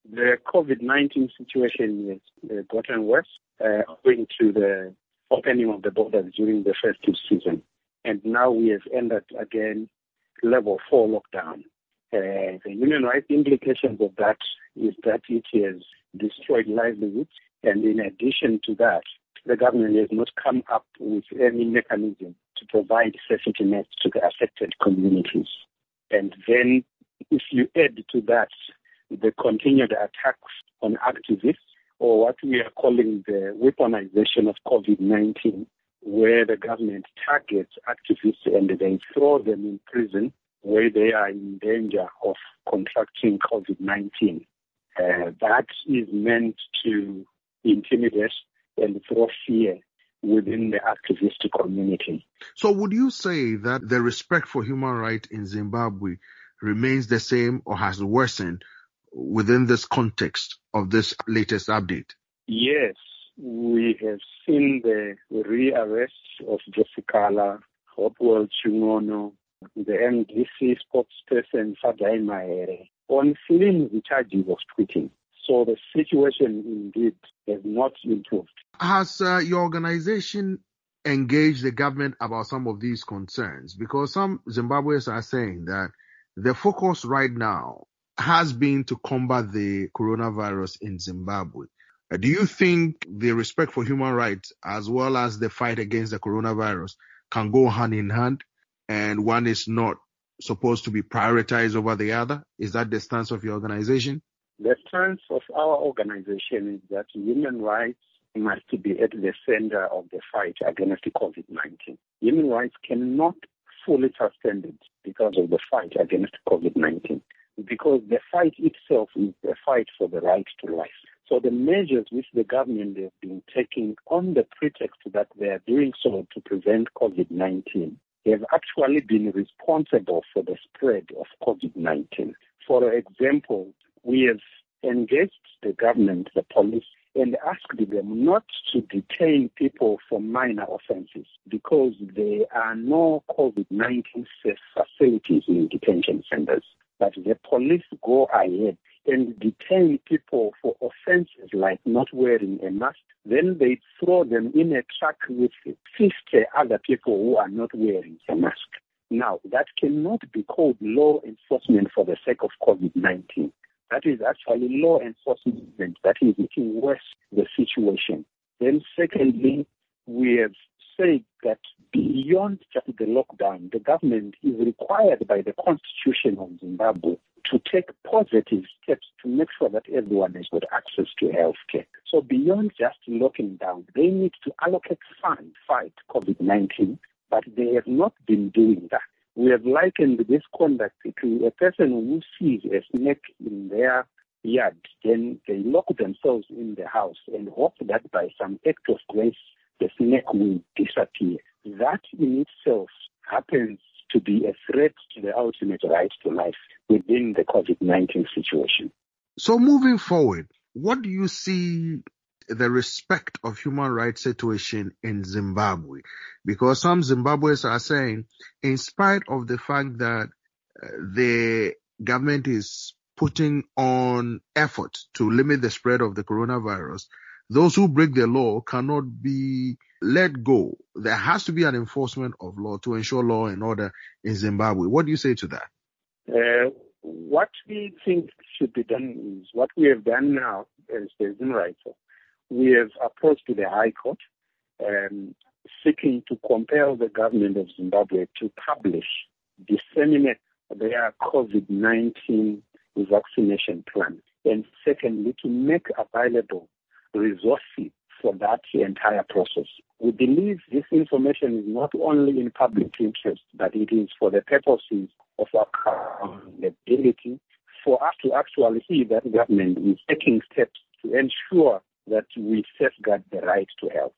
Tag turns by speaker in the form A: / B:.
A: The COVID-19 situation has gotten worse owing to the opening of the borders during the festive season. And now we have entered again level 4 lockdown. The human rights implications of that is that it has destroyed livelihoods. And in addition to that, the government has not come up with any mechanism to provide safety nets to the affected communities. And then if you add to that the continued attacks on activists, or what we are calling the weaponization of COVID-19, where the government targets activists and they throw them in prison where they are in danger of contracting COVID-19. That is meant to intimidate and throw fear within the activist community.
B: So would you say that the respect for human rights in Zimbabwe remains the same or has worsened within this context of this latest update?
A: Yes, we have seen the rearrest of Jessica, Hopewell Chingono, the MDC spokesperson Fadai Mahere on flimsy charges of tweeting. So the situation indeed has not improved.
B: Has your organization engaged the government about some of these concerns? Because some Zimbabweans are saying that the focus right now has been to combat the coronavirus in Zimbabwe. Do you think the respect for human rights as well as the fight against the coronavirus can go hand in hand and one is not supposed to be prioritized over the other? Is that the stance of your organization?
A: The stance of our organization is that human rights must be at the center of the fight against COVID-19. Human rights cannot fully suspended because of the fight against COVID-19, because the fight itself is a fight for the right to life. So the measures which the government has been taking on the pretext that they are doing so to prevent COVID-19 have actually been responsible for the spread of COVID-19. For example, we have engaged the government, the police, and asked them not to detain people for minor offenses because there are no COVID-19 safe facilities in detention centers. But the police go ahead and detain people for offenses like not wearing a mask. Then they throw them in a truck with 50 other people who are not wearing a mask. Now, that cannot be called law enforcement for the sake of COVID-19. That is actually law enforcement that is making worse the situation. Then secondly, we have said that beyond just the lockdown, the government is required by the Constitution of Zimbabwe to take positive steps to make sure that everyone has got access to health care. So beyond just locking down, they need to allocate funds to fight COVID-19, but they have not been doing that. We have likened this conduct to a person who sees a snake in their yard, then they lock themselves in the house and hope that by some act of grace, the snake will disappear. That in itself happens to be a threat to the ultimate right to life within the COVID-19 situation.
B: So moving forward, what do you see the respect of human rights situation in Zimbabwe? Because some Zimbabweans are saying, in spite of the fact that the government is putting on effort to limit the spread of the coronavirus, those who break the law cannot be let go. There has to be an enforcement of law to ensure law and order in Zimbabwe. What do you say to that?
A: What we think should be done is what we have done now as the human rights. We have approached the High Court seeking to compel the government of Zimbabwe to disseminate their COVID-19 vaccination plan. And secondly, to make available resources for that entire process. We believe this information is not only in public interest, but it is for the purposes of accountability for us to actually see that government is taking steps to ensure that we safeguard the right to health.